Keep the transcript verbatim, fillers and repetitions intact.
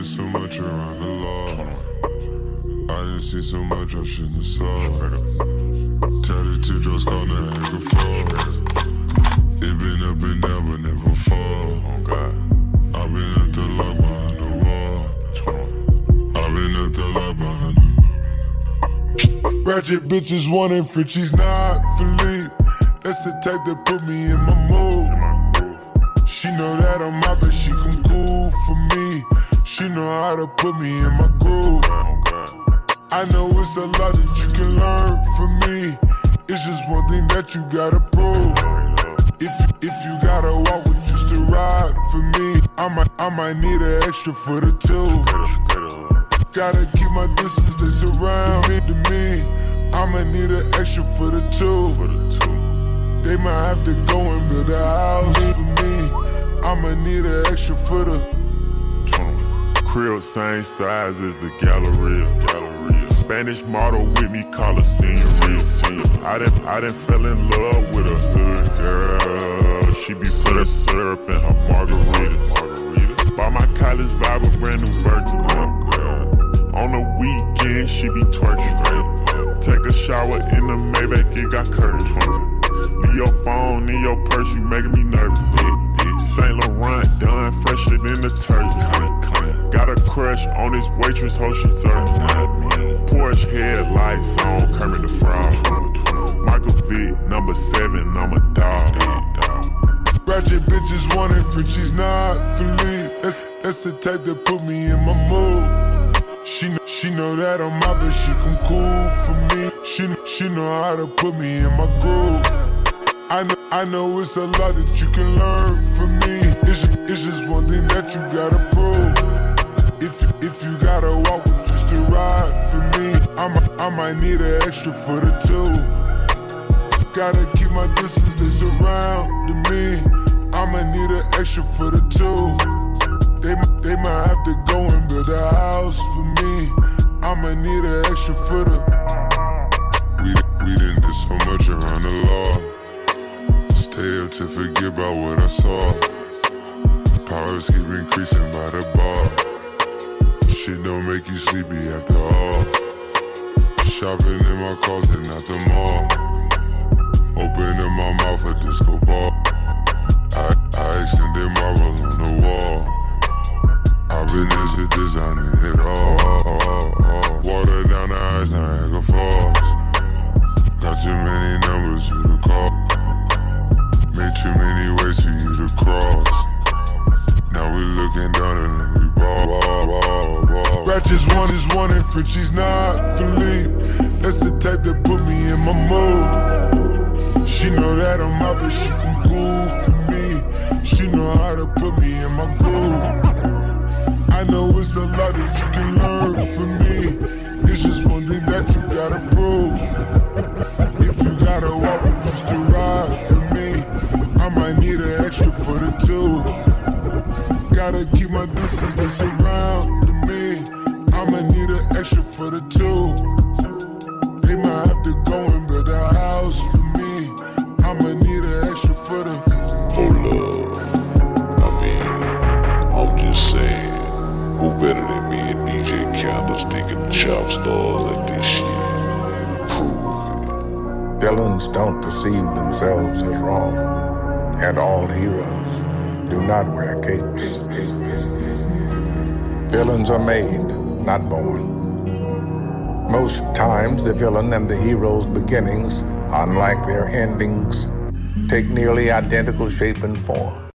did so much around the law. I didn't see so much I shouldn't have saw. Tatted teardrops caught in the heck of fall. It been up and down but never fall. Oh God. I've been up the lock behind the wall. I've been up the lock behind the ratchet bitches wanting Frenchies, not Philippe. That's the type that put me in my mood. She know that I'm out, but she come cool for me. She know how to put me in my groove. I know it's a lot that you can learn from me. It's just one thing that you gotta prove. If if you gotta walk with just to ride for me, I might I might need an extra foot or two. Gotta keep my distance, they surround me to me. I'ma need an extra foot or two. They might have to go and build a house for me. I'ma need an extra foot or crib same size as the Galleria. Galleria. Spanish model with me, call her Senorita. I done, I done fell in love with a hood girl. She be putting syrup in her margarita. margarita. Buy my college vibe a brand new Birkin. On the weekend, she be twerking. Take a shower in the Maybach, it got curtains. Leave your phone in your purse, you making me nervous. Saint Laurent done fresher than the turkey. Got a crush on this waitress, hoe she serving. Porsche headlights on Kermit the Frog. Michael Vick, number seven, I'm a dog. Ratchet bitches wanting Frenchies, not Philippe. That's, that's the type that put me in my mood. She, she know that I'm out, but she come cool for me. She, she know how to put me in my groove. I know, I know it's a lot that you can learn from me. It's, it's just one thing that you gotta prove. If, if you gotta walk with just to ride for me, I might, I might need an extra foot or two. Gotta keep my distance, they surround me. I'ma need an extra foot or two. They, they might have to go and build a house for me. I'ma need an extra foot or We, we done did so much around the law. Stay up to forget about what I saw. Powers keep increasing by the bar. Shit don't make you sleepy after all. Shopping in my closet, not the mall. Opening my mouth a disco ball. I, I extended marble on the wall. I've been into designing it all. Water down the eyes, Niagara Falls. Got too many numbers you to call. Made too many ways for you to cross. Now we looking down and we ball, ball, ball, ball. Ratchets one is one and Frenchies, not Philippe. That's the type that put me in my mood. She know that I'm out, but she come cool for me. She know how to put me in my groove. I know it's a lot that you can learn from me. It's just one thing that you gotta prove. If you gotta walk with just to ride for me, I might need an extra foot or two. Gotta keep my distance, they surround me. I'ma need an extra foot or two. They might have to go and build a house for me. I'ma need an extra foot or Hold up. I mean, I'm just saying, who better than me and D J Candlestick and Chop Stars like this shit? Prove it. Villains don't perceive themselves as wrong, and all heroes do not wear capes. Villains are made, not born. Most times, the villain and the hero's beginnings, unlike their endings, take nearly identical shape and form.